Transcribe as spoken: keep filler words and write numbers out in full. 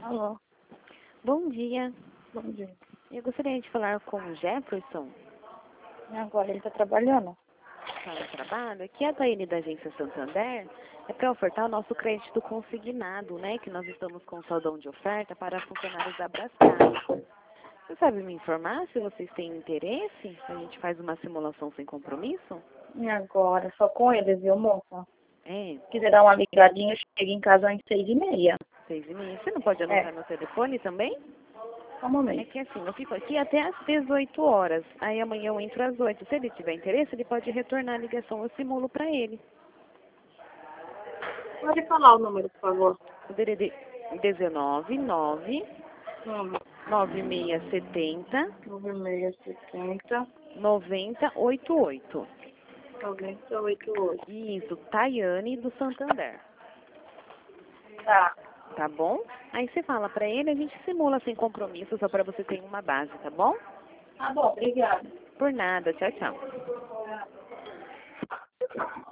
Alô, Bom dia. bom dia. Eu gostaria de falar com o Jefferson. E agora ele tá trabalhando? Está no trabalho. Aqui é a Taine da Agência Santander. É para ofertar o nosso crédito consignado, né? Que nós estamos com saldão de oferta para funcionários da Brascar. Você sabe me informar se vocês têm interesse? A gente faz uma simulação sem compromisso? E agora? Só com ele, viu, moça? É, Se quiser dar uma ligadinha, eu chego em casa às seis e meia. seis e meia. Você não pode anotar É, meu telefone também? só um É momento. que assim, eu fico aqui até às dezoito horas. Aí amanhã eu entro às oito. Se ele tiver interesse, ele pode retornar a ligação. Eu simulo para ele. Pode falar o número, por favor. O D D D dezenove, nove, Número nove seis sete nove seis setenta, zero, nove zero oito oito. noventa e oito oito. Isso, Tayane do Santander. Tá. Tá bom? Aí você fala pra ele, a gente simula sem compromisso, só pra você ter uma base, tá bom? Tá bom, obrigada. Por nada, tchau, tchau.